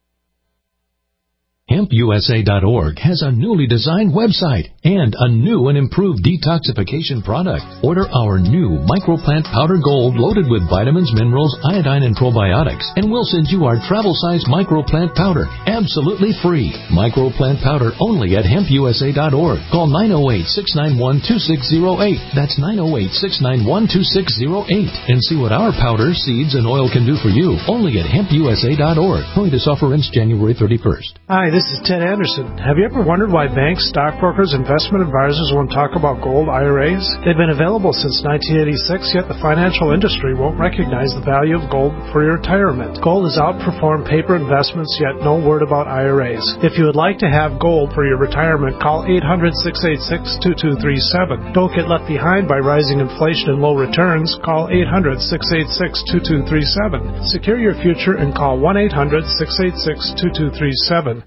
hemp u s a dot org has a newly designed website and a new and improved detoxification product. Order our new Microplant Powder Gold loaded with vitamins, minerals, iodine, and probiotics, and we'll send you our travel-sized Microplant Powder absolutely free. Microplant Powder only at hemp u s a dot org. Call nine oh eight, six nine one, two six oh eight. That's nine oh eight, six nine one, two six oh eight. And see what our powder, seeds, and oil can do for you only at hemp u s a dot org. Only this offer ends January thirty-first. Hi, this this is Ted Anderson. Have you ever wondered why banks, stockbrokers, investment advisors won't talk about gold I R As? They've been available since nineteen eighty-six, yet the financial industry won't recognize the value of gold for your retirement. Gold has outperformed paper investments, yet no word about I R As. If you would like to have gold for your retirement, call eight hundred, six eight six, two two three seven. Don't get left behind by rising inflation and low returns. Call eight hundred, six eight six, two two three seven. Secure your future and call one eight hundred, six eight six, two two three seven.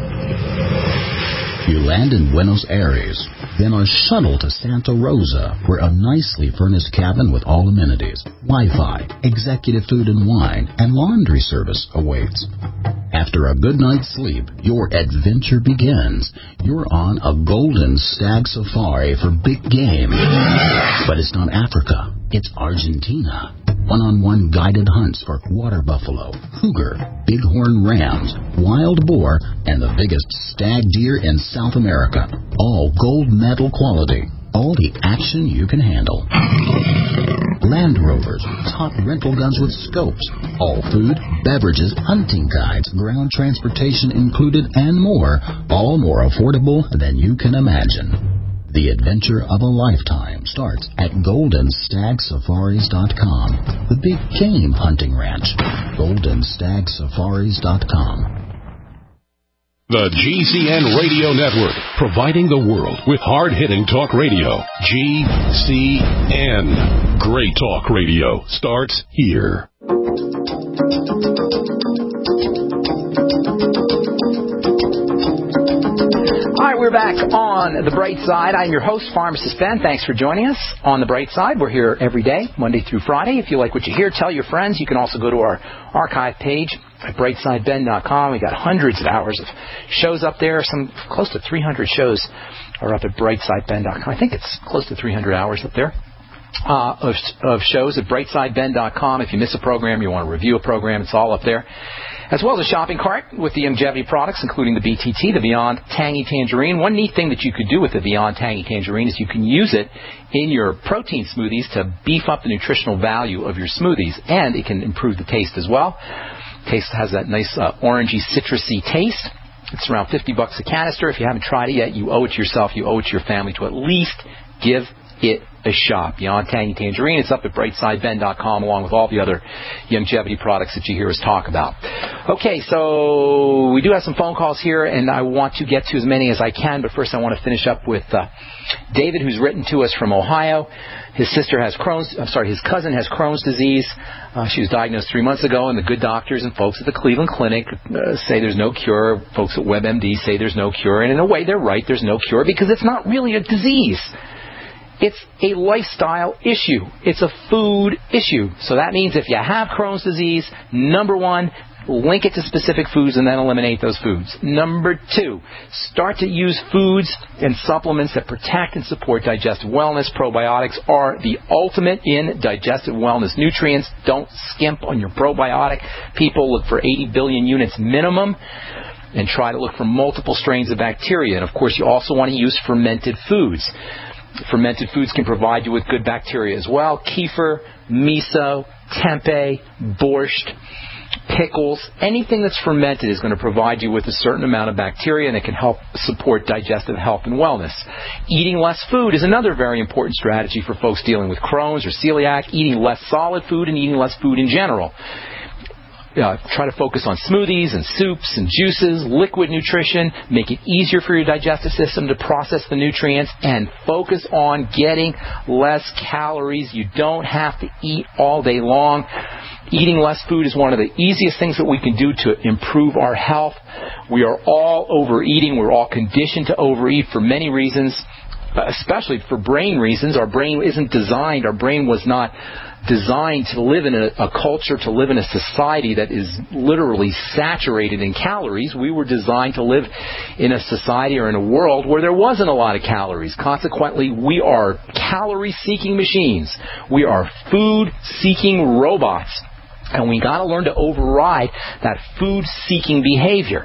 You land in Buenos Aires, then are shuttled to Santa Rosa, where a nicely furnished cabin with all amenities, Wi-Fi, executive food and wine, and laundry service awaits. After a good night's sleep, your adventure begins. You're on a golden stag safari for big game. But it's not Africa, it's Argentina. One-on-one guided hunts for water buffalo, cougar, bighorn rams, wild boar, and the biggest stag deer in South America. All gold medal quality. All the action you can handle. Land Rovers, top rental guns with scopes. All food, beverages, hunting guides, ground transportation included, and more. All more affordable than you can imagine. The adventure of a lifetime starts at golden stag safaris dot com. The big game hunting ranch. golden stag safaris dot com. The G C N Radio Network, providing the world with hard-hitting talk radio. G C N. Great talk radio starts here. All right, we're back on The Bright Side. I'm your host, Pharmacist Ben. Thanks for joining us on The Bright Side. We're here every day, Monday through Friday. If you like what you hear, tell your friends. You can also go to our archive page at bright side ben dot com. We've got hundreds of hours of shows up there. Some close to three hundred shows are up at bright side ben dot com. I think it's close to three hundred hours up there. Uh, of, of shows at bright side ben dot com. If you miss a program, you want to review a program, it's all up there. As well as a shopping cart with the Youngevity products, including the B T T, the Beyond Tangy Tangerine. One neat thing that you could do with the Beyond Tangy Tangerine is you can use it in your protein smoothies to beef up the nutritional value of your smoothies, and it can improve the taste as well. Taste has that nice uh, orangey, citrusy taste. It's around fifty bucks a canister. If you haven't tried it yet, you owe it to yourself, you owe it to your family to at least give it a shot. Beyond Tangy Tangerine, it's up at bright side ben dot com along with all the other Youngevity products that you hear us talk about. Okay, so we do have some phone calls here, and I want to get to as many as I can, but first I want to finish up with uh, David, who's written to us from Ohio. His sister has Crohn's, I'm sorry, his cousin has Crohn's disease. Uh, she was diagnosed three months ago, and the good doctors and folks at the Cleveland Clinic uh, say there's no cure. Folks at WebMD say there's no cure, and in a way they're right, there's no cure, because it's not really a disease. It's a lifestyle issue. It's a food issue. So that means if you have Crohn's disease, number one, link it to specific foods and then eliminate those foods. Number two, start to use foods and supplements that protect and support digestive wellness. Probiotics are the ultimate in digestive wellness nutrients. Don't skimp on your probiotic. People look for eighty billion units minimum, and try to look for multiple strains of bacteria. And of course, you also want to use fermented foods. Fermented foods can provide you with good bacteria as well. Kefir, miso, tempeh, borscht, pickles, anything that's fermented is going to provide you with a certain amount of bacteria, and it can help support digestive health and wellness. Eating less food is another very important strategy for folks dealing with Crohn's or celiac. Eating less solid food and eating less food in general. Uh, try to focus on smoothies and soups and juices, liquid nutrition, make it easier for your digestive system to process the nutrients, and focus on getting less calories. You don't have to eat all day long. Eating less food is one of the easiest things that we can do to improve our health. We are all overeating. We're all conditioned to overeat for many reasons, especially for brain reasons. Our brain isn't designed, our brain was not designed to live in a, a culture, to live in a society that is literally saturated in calories. We were designed to live in a society or in a world where there wasn't a lot of calories. Consequently, we are calorie-seeking machines. We are food-seeking robots. And we got to learn to override that food-seeking behavior.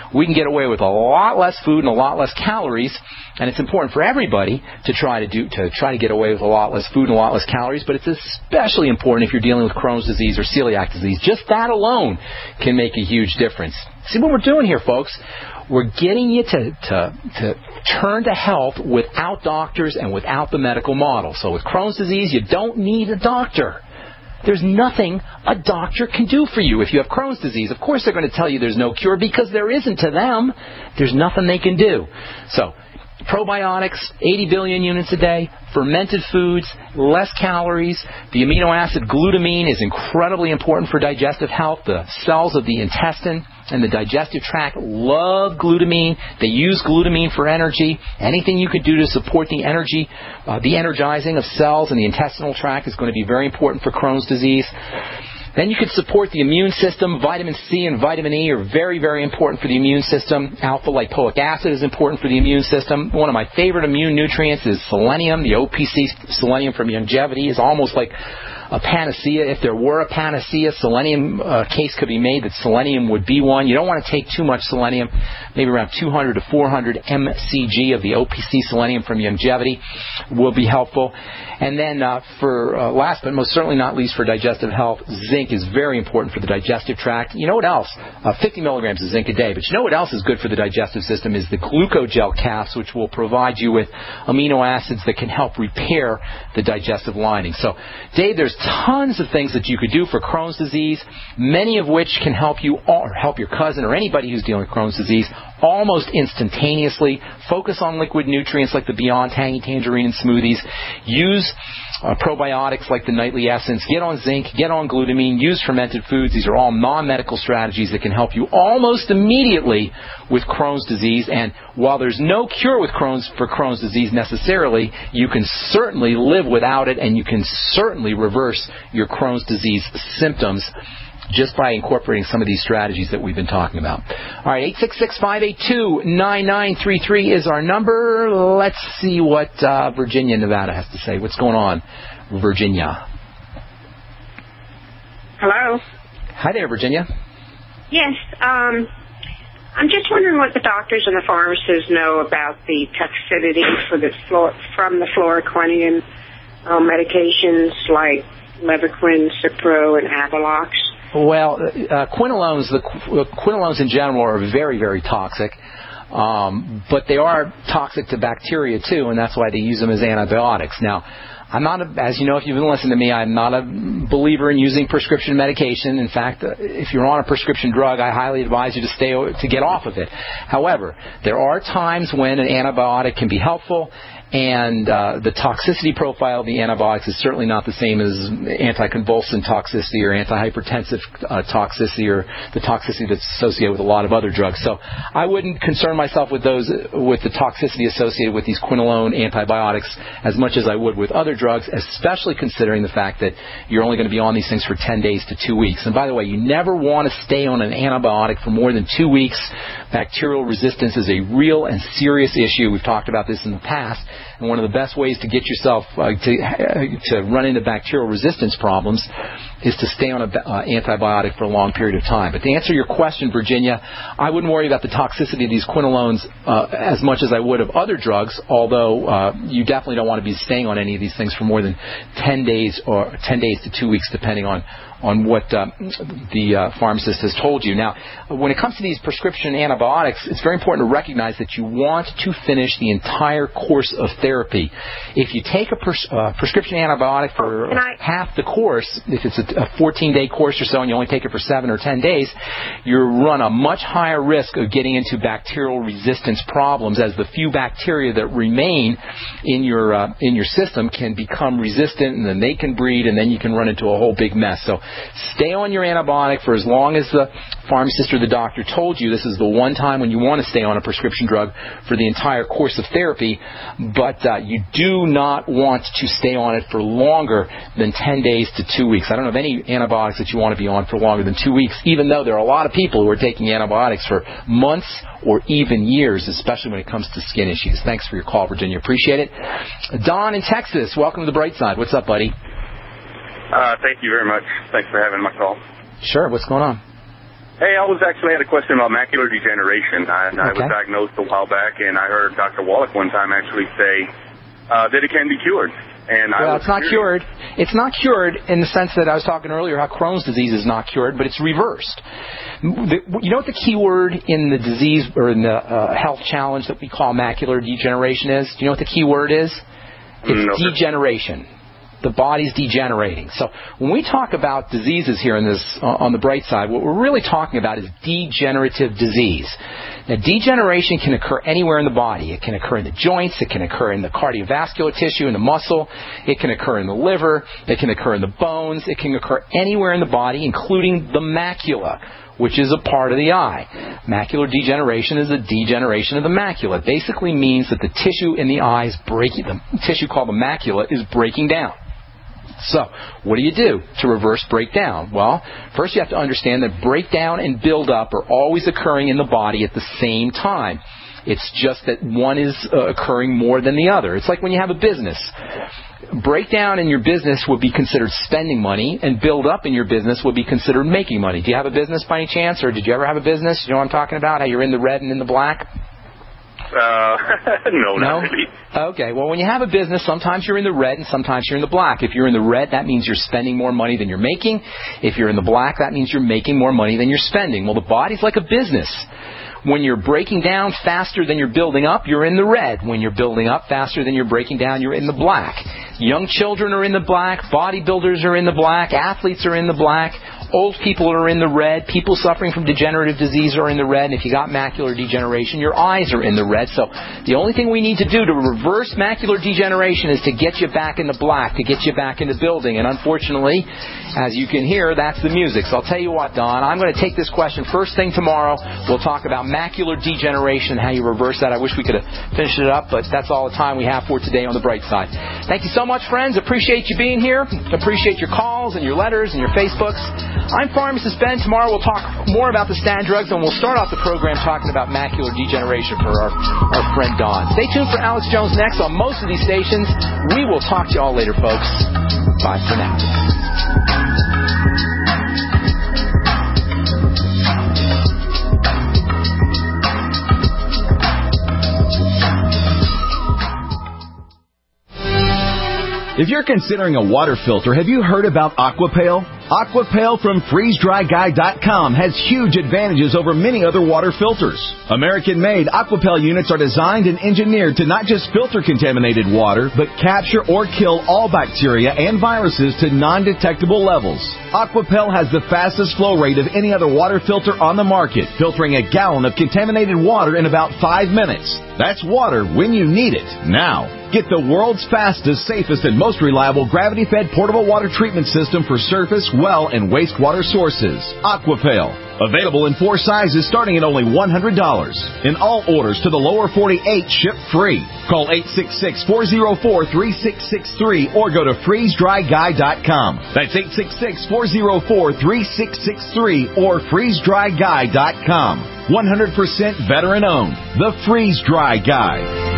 we can get away with a lot less food and a lot less calories. And it's important for everybody to try to do to try to get away with a lot less food and a lot less calories, but it's especially important if you're dealing with Crohn's disease or celiac disease. Just that alone can make a huge difference. See what we're doing here, folks? We're getting you to, to, to turn to health without doctors and without the medical model. So with Crohn's disease, you don't need a doctor. There's nothing a doctor can do for you if you have Crohn's disease. Of course, they're going to tell you there's no cure because there isn't to them. There's nothing they can do. So probiotics, eighty billion units a day, fermented foods, less calories. The amino acid glutamine is incredibly important for digestive health. The cells of the intestine and the digestive tract love glutamine. They use glutamine for energy. Anything you could do to support the energy, uh, the energizing of cells in the intestinal tract is going to be very important for Crohn's disease. Then you can support the immune system. Vitamin C and vitamin E are very, very important for the immune system. Alpha-lipoic acid is important for the immune system. One of my favorite immune nutrients is selenium. The O P C selenium from Youngevity is almost like a panacea. If there were a panacea, selenium uh, case could be made that selenium would be one. You don't want to take too much selenium, maybe around two hundred to four hundred M C G of the O P C selenium from Youngevity will be helpful. And then uh, for uh, last but most certainly not least for digestive health, zinc is very important for the digestive tract. You know what else? Uh, fifty milligrams of zinc a day. But you know what else is good for the digestive system is the glucogel caps, which will provide you with amino acids that can help repair the digestive lining. So, Dave, there's tons of things that you could do for Crohn's disease, many of which can help you or help your cousin or anybody who's dealing with Crohn's disease almost instantaneously. Focus on liquid nutrients like the Beyond Tangy Tangerine and smoothies. Use uh, probiotics like the Nightly Essence. Get on zinc. Get on glutamine. Use fermented foods. These are all non-medical strategies that can help you almost immediately with Crohn's disease. And while there's no cure with Crohn's for Crohn's disease necessarily, you can certainly live without it, and you can certainly reverse your Crohn's disease symptoms just by incorporating some of these strategies that we've been talking about. All right, eight six six, five eight two, nine nine three three is our number. Let's see what uh, Virginia, Nevada has to say. What's going on, Virginia? Hello. Hi there, Virginia. Yes, um, I'm just wondering what the doctors and the pharmacists know about the toxicity for the fluor- from the fluoroquinone uh, medications like Levaquin, Cipro, and Avelox. Well, uh, quinolones, the qu- quinolones in general are very, very toxic, um, but they are toxic to bacteria too, and that's why they use them as antibiotics. Now, I'm not, a, as you know, if you've been listening to me, I'm not a believer in using prescription medication. In fact, uh, if you're on a prescription drug, I highly advise you to stay to get off of it. However, there are times when an antibiotic can be helpful. And uh, the toxicity profile of the antibiotics is certainly not the same as anticonvulsant toxicity or antihypertensive uh, toxicity or the toxicity that's associated with a lot of other drugs. So I wouldn't concern myself with those with the toxicity associated with these quinolone antibiotics as much as I would with other drugs, especially considering the fact that you're only going to be on these things for ten days to two weeks. And by the way, you never want to stay on an antibiotic for more than two weeks. Bacterial resistance is a real and serious issue. We've talked about this in the past. And one of the best ways to get yourself uh, to uh, to run into bacterial resistance problems is to stay on an uh, antibiotic for a long period of time. But to answer your question, Virginia, I wouldn't worry about the toxicity of these quinolones uh, as much as I would of other drugs, although uh, you definitely don't want to be staying on any of these things for more than ten days or ten days to two weeks, depending on on what uh, the uh, pharmacist has told you. Now, when it comes to these prescription antibiotics, it's very important to recognize that you want to finish the entire course of therapy. If you take a pres- uh, prescription antibiotic for oh, I- half the course, if it's a fourteen-day course or so and you only take it for seven or ten days, you run a much higher risk of getting into bacterial resistance problems, as the few bacteria that remain in your uh, in your system can become resistant, and then they can breed, and then you can run into a whole big mess. So stay on your antibiotic for as long as the pharmacist or the doctor told you. This is the one time when you want to stay on a prescription drug for the entire course of therapy, but uh, you do not want to stay on it for longer than ten days to two weeks. I don't know of any antibiotics that you want to be on for longer than two weeks, even though there are a lot of people who are taking antibiotics for months or even years, especially when it comes to skin issues. Thanks for your call, Virginia. Appreciate it. Don in Texas, welcome to the Bright Side. What's up, buddy? Uh, thank you very much. Thanks for having my call. Sure. What's going on? Hey, I was actually had a question about macular degeneration. I, okay. I was diagnosed a while back, and I heard Doctor Wallach one time actually say uh, that it can be cured. And well, I was it's not curious. cured. It's not cured in the sense that I was talking earlier how Crohn's disease is not cured, but it's reversed. The, you know what the key word in the disease or in the uh, health challenge that we call macular degeneration is? Do you know what the key word is? It's no, degeneration. The body's degenerating. So when we talk about diseases here in this uh, on the bright side, what we're really talking about is degenerative disease. Now, degeneration can occur anywhere in the body. It can occur in the joints. It can occur in the cardiovascular tissue, in the muscle. It can occur in the liver. It can occur in the bones. It can occur anywhere in the body, including the macula, which is a part of the eye. Macular degeneration is a degeneration of the macula. It basically means that the tissue in the eye is breaking. The tissue called the macula is breaking down. So, what do you do to reverse breakdown? Well, first you have to understand that breakdown and buildup are always occurring in the body at the same time. It's just that one is uh, occurring more than the other. It's like when you have a business. Breakdown in your business would be considered spending money, and build up in your business would be considered making money. Do you have a business by any chance, or did you ever have a business? You know what I'm talking about? How you're in the red and in the black? Uh, no, not no? really. Okay, well, when you have a business, sometimes you're in the red and sometimes you're in the black. If you're in the red, that means you're spending more money than you're making. If you're in the black, that means you're making more money than you're spending. Well, the body's like a business. When you're breaking down faster than you're building up, you're in the red. When you're building up faster than you're breaking down, you're in the black. Young children are in the black. Bodybuilders are in the black. Athletes are in the black. Old people are in the red. People suffering from degenerative disease are in the red. And if you got macular degeneration, your eyes are in the red. So the only thing we need to do to reverse macular degeneration is to get you back in the black, to get you back in the building. And unfortunately, as you can hear, that's the music. So I'll tell you what, Don, I'm going to take this question first thing tomorrow. We'll talk about macular degeneration and how you reverse that. I wish we could have finished it up, but that's all the time we have for today on The Bright Side. Thank you so much, friends. Appreciate you being here. Appreciate your calls and your letters and your Facebooks. I'm Pharmacist Ben. Tomorrow we'll talk more about the stand drugs, and we'll start off the program talking about macular degeneration for our, our friend Don. Stay tuned for Alex Jones next on most of these stations. We will talk to you all later, folks. Bye for now. If you're considering a water filter, have you heard about Aquapale? Aquapale from freeze dry guy dot com has huge advantages over many other water filters. American-made Aquapale units are designed and engineered to not just filter contaminated water, but capture or kill all bacteria and viruses to non-detectable levels. Aquapale has the fastest flow rate of any other water filter on the market, filtering a gallon of contaminated water in about five minutes. That's water when you need it, now. Get the world's fastest, safest, and most reliable gravity-fed portable water treatment system for surface, well, and wastewater sources. Aquapale. Available in four sizes starting at only one hundred dollars. And all orders to the lower forty-eight ship free. Call eight six six, four zero four, three six six three or go to freeze dry guy dot com. That's eight six six, four zero four, three six six three or freeze dry guy dot com. one hundred percent veteran owned. The Freeze Dry Guy.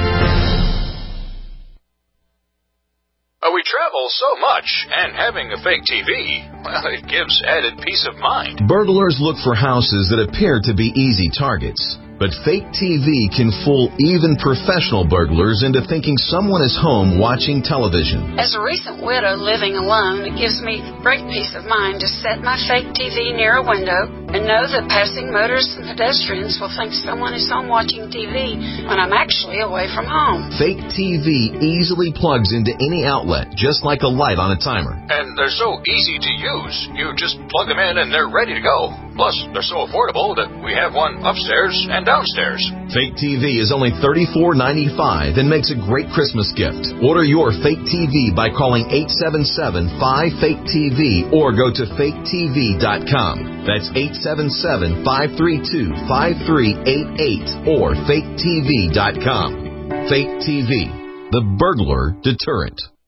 Uh, we travel so much, and having a fake T V, well, it gives added peace of mind. Burglars look for houses that appear to be easy targets. But fake T V can fool even professional burglars into thinking someone is home watching television. As a recent widow living alone, it gives me great peace of mind to set my fake T V near a window and know that passing motorists and pedestrians will think someone is home watching T V when I'm actually away from home. Fake T V easily plugs into any outlet, just like a light on a timer. And they're so easy to use. You just plug them in and they're ready to go. Plus, they're so affordable that we have one upstairs and downstairs. Fake T V is only thirty-four ninety-five and makes a great Christmas gift. Order your fake T V by calling eight seven seven, five, fake T V or go to fake T V dot com. That's eight seven seven, five three two, five three eight eight or fake T V dot com. Fake T V, the burglar deterrent.